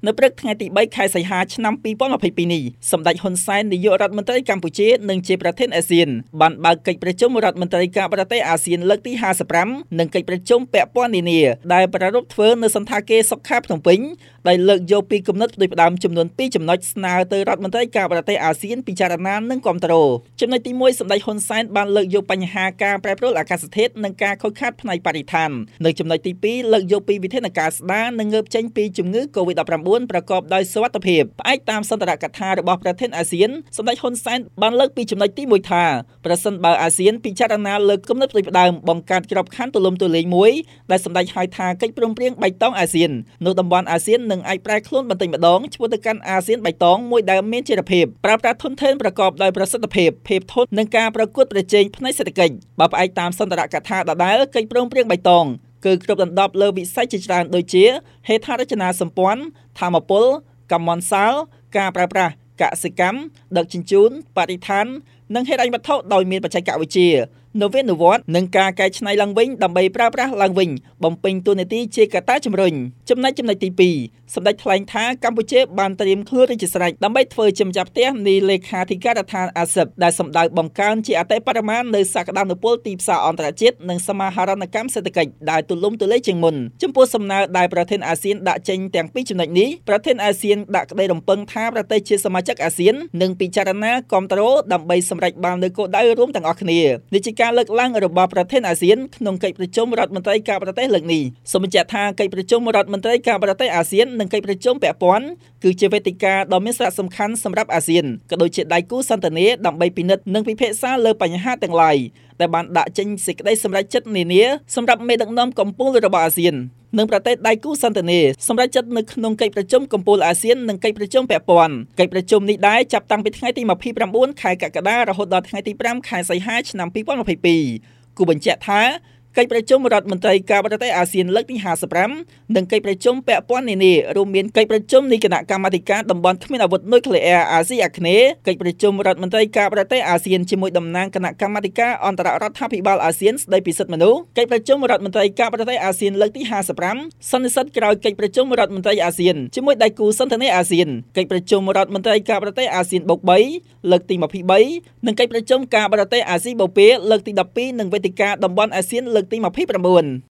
នៅព្រឹកថ្ងៃទី3ខែសីហាឆ្នាំ2022នេះសម្ដេចហ៊ុនសែននាយករដ្ឋមន្ត្រីកម្ពុជានិងជាប្រធានអាស៊ានបានបើកកិច្ចប្រជុំរដ្ឋមន្ត្រីការបរទេសអាស៊ានលើកទី55និងកិច្ចប្រជុំពាក់ព័ន្ធនានាដែលប្រារព្ធធ្វើនៅសន្តាគារសុខាភ្នំពេញដែលលើកយកពីគំនិតផ្ដួចផ្ដើមចំនួន2ចំណុចស្នើទៅរដ្ឋមន្ត្រីការបរទេសអាស៊ានពិចារណានិងគាំទ្រចំណុចទី1សម្ដេចហ៊ុនសែនបានលើកយកបញ្ហាការប្រែប្រួលអាកាសធាតុនិងការខូចខាតផ្នែកបរិស្ថាននៅចំណុចទី2លើកយកពីវិធានការស្ដារនិងងើបចេញពីជំងឺ COVID-19 ប្រកបដោយសុវត្ថិភាពផ្អែកតាមសន្ទរកថារបស់ប្រធានអាស៊ានសម្ដេចហ៊ុនសែនបានលើកពីចំណុចទី1ថាប្រសិនបើអាស៊ានពិចារណាលើគំនិតផ្ដួចផ្ដើមបង្កើតក្របខ័ណ្ឌទូលំទូលាយមួយដែលសម្ដេចហៅថាកិច្ចព្រមព្រៀងបៃតងអាស៊ាននៅតំបន់អាស៊ាននឹងអាចប្រែខ្លួនបន្តិចម្ដងឆ្ពោះទៅកាន់អាស៊ានបៃតងមួយដែលមានចីរភាពប្រើប្រាស់ធនធានប្រកបដោយប្រសិទ្ធភាពភាពធន់និងការប្រកួតប្រជែងផ្នែកសេដ្ឋកិច្ចបើផ្អែកតាមសន្ទរកថាដដែលកិច្ចព្រមព្រៀងបៃតងគឺគ្របដណ្ដប់លើវិស័យជាច្រើនដូចជាហេដ្ឋារចនាសម្ព័ន្ធថាមពលកម្មន្តសាលការប្រើប្រាស់កសិកម្មដឹកជញ្ជូនបរិស្ថាននិងហេដ្ឋារចនាសម្ព័ន្ធដោយមានបច្ចេកវិទ្យានវានុវត្តន៍និងការកែច្នៃឡើងវិញដើម្បីប្រើប្រាស់ឡើងវិញបំពេញតួនាទីជាកត្តាជំរុញចំណុចទី2សម្ដេចថ្លែងថាកម្ពុជាបានត្រៀមខ្លួនរួចជាស្រេចដើម្បីធ្វើជាម្ចាស់ផ្ទះនៃលេខាធិការដ្ឋានអាស៊ានដែលសម្ដៅបង្កើនជាអតិបរមានៅសក្តានុពលទីផ្សារអន្តរជាតិនិងសមាហរណកម្មសេដ្ឋកិច្ចដែលទូលំទូលាយជាងមុនចំពោះសំណើដែលប្រធានអាស៊ានដាក់ចេញទាំងពីរចំណុចនេះប្រធានអាស៊ានដាក់ក្តីរំពឹងថាប្រទេសជាសមាជិកអាស៊ាននឹងពិចារណាគាំទ្រដើម្បីសម្រេចបាននូវគោលដៅរួមទាំងអស់គ្នានេះជាការលើកឡើងរបស់ប្រធានអាស៊ានក្នុងកិច្ចប្រជុំរដ្ឋមន្ត្រីការបរទេសលើកនេះសូមបញ្ជាក់ថាកិច្ចប្រជុំរដ្ឋមន្ត្រីការបរទេសអាស៊ាននិងកិច្ចប្រជុំពាក់ព័ន្ធគឺជាវេទិកាដ៏មានសារៈសំខាន់សម្រាប់អាស៊ានក៏ដូចជាដៃគូសន្ទនាដើម្បីពិនិត្យនិងពិភាក្សាលើបញ្ហាទាំងឡាយដែលបានដាក់ចេញសេចក្តីសម្រេចចិត្តនានាសម្រាប់មេដឹកនាំកំពូលរបស់អាស៊ាននិងប្រទេសដៃគូសន្ទនាសម្រាប់ចិត្តនៅក្នុងកិច្ចប្រជុំកំពូលអាស៊ាននិងកិច្ចប្រជុំពាក់ព័ន្ធកិច្ចប្រជុំនេះដែរចាប់តាំងពីថ្ងៃទី29ខែកក្កដារហូតដល់ថ្ងៃទី5ខែសីហាឆ្នាំ2022គូបញ្ជាក់ថាកិច្ចប្រជុំរដ្ឋមន្ត្រីការបរទេសអាស៊ានលើកទី55និងកិច្ចប្រជុំពាក់ព័ន្ធនានារួមមានកិច្ចប្រជុំនៃគណៈកម្មាធិការតំបន់គ្មានអាវុធនុយក្លេអ៊ែរអាស៊ីអាគ្នេយ៍កិច្ចប្រជុំរដ្ឋមន្ត្រីការបរទេសអាស៊ានជាមួយតំណាងគណៈកម្មាធិការអន្តររដ្ឋាភិបាលអាស៊ានស្តីពីសិទ្ធិមនុស្សកិច្ចប្រជុំរដ្ឋមន្ត្រីការបរទេសអាស៊ានលើកទី55សន្និសីទក្រោយកិច្ចប្រជុំរដ្ឋមន្ត្រីអាស៊ានជាមួយដៃគូសន្ទនាអាស៊ានកិច្ចប្រជុំរដ្ឋមន្ត្រីការបរទេសអាស៊ានបូក3លើកទី23និងកិច្ចប្រជុំការបរទេសអាស៊ីបូព៌ាលើកទី12និងវេទិកាតំបន់អាស៊ានលើកទី29